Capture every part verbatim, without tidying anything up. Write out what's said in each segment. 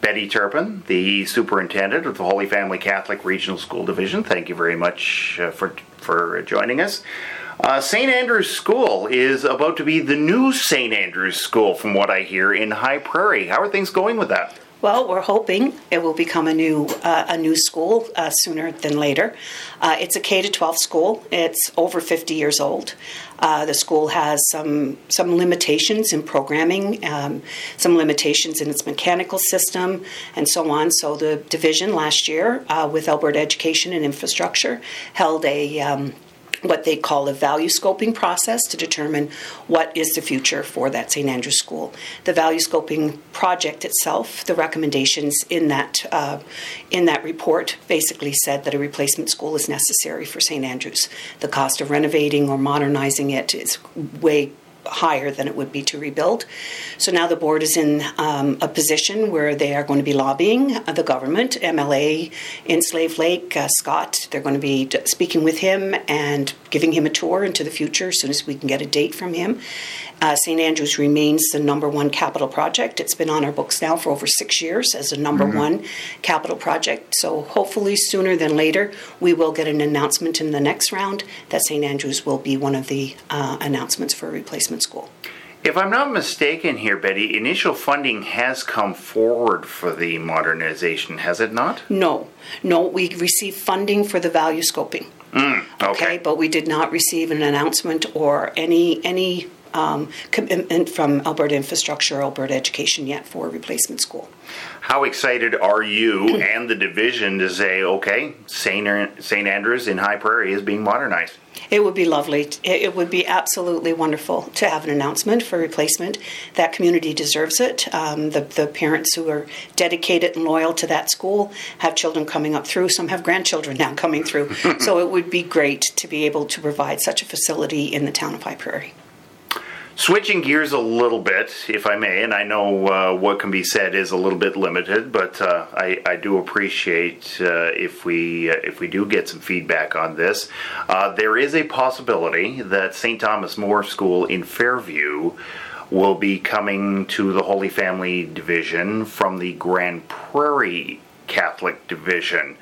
Betty Turpin, the Superintendent of the Holy Family Catholic Regional School Division. Thank you very much uh, for, for joining us. Uh, Saint Andrew's School is about to be the new Saint Andrew's School, from what I hear, in High Prairie. How are things going with that? Well, we're hoping it will become a new uh, a new school uh, sooner than later. Uh, it's a K to twelve school. It's over fifty years old. Uh, the school has some some limitations in programming, um, some limitations in its mechanical system, and so on. So the division last year, uh, with Alberta Education and Infrastructure, held a um, what they call a value scoping process to determine what is the future for that Saint Andrew's School. The value scoping project itself, the recommendations in that uh, in that report basically said that a replacement school is necessary for Saint Andrew's. The cost of renovating or modernizing it is way higher than it would be to rebuild. So now the board is in um, a position where they are going to be lobbying uh, the government, M L A in Slave Lake, uh, Scott. They're going to be d- speaking with him and giving him a tour into the future as soon as we can get a date from him. Uh, Saint Andrew's remains the number one capital project. It's been on our books now for over six years as a number mm-hmm. one capital project. So hopefully sooner than later, we will get an announcement in the next round that Saint Andrew's will be one of the uh, announcements for a replacement school. If I'm not mistaken here, Betty, initial funding has come forward for the modernization, has it not? No. No, we received funding for the value scoping. Mm, okay. okay. But we did not receive an announcement or any any um, commitment from Alberta Infrastructure or Alberta Education yet for a replacement school. How excited are you and the division to say, okay, Saint Saint Andrew's in High Prairie is being modernized? It would be lovely. It would be absolutely wonderful to have an announcement for replacement. That community deserves it. Um, the, the parents who are dedicated and loyal to that school have children coming up through. Some have grandchildren now coming through. So it would be great to be able to provide such a facility in the town of High Prairie. Switching gears a little bit, if I may, and I know uh, what can be said is a little bit limited, but uh, I, I do appreciate uh, if we uh, if we do get some feedback on this. Uh, there is a possibility that Saint Thomas More School in Fairview will be coming to the Holy Family Division from the Grand Prairie Catholic Division.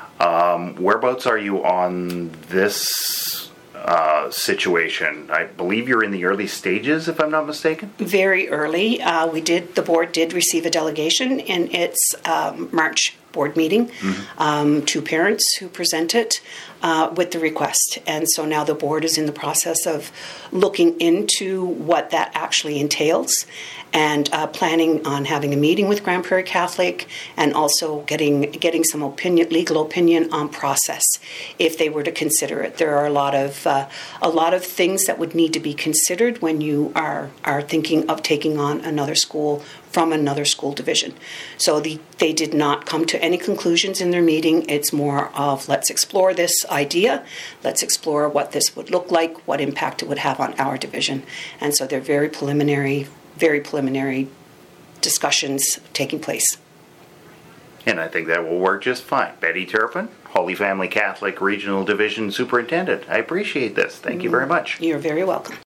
Um, whereabouts are you on this Uh, situation? I believe you're in the early stages, if I'm not mistaken. Very early. Uh, we did. The board did receive a delegation in its um, March board meeting. Mm-hmm. Um, two parents who presented uh, with the request, and so now the board is in the process of looking into what that actually entails, and uh, planning on having a meeting with Grand Prairie Catholic, and also getting getting some opinion, legal opinion on process if they were to consider it. There are a lot of uh, a lot of things that would need to be considered when you are are thinking of taking on another school from another school division. So the, they did not come to any conclusions in their meeting. It's more of, let's explore this idea, let's explore what this would look like, what impact it would have on our division. And so they're very preliminary, very preliminary discussions taking place. And I think that will work just fine. Betty Turpin, Holy Family Catholic Regional Division Superintendent. I appreciate this. Thank you very much. You're very welcome.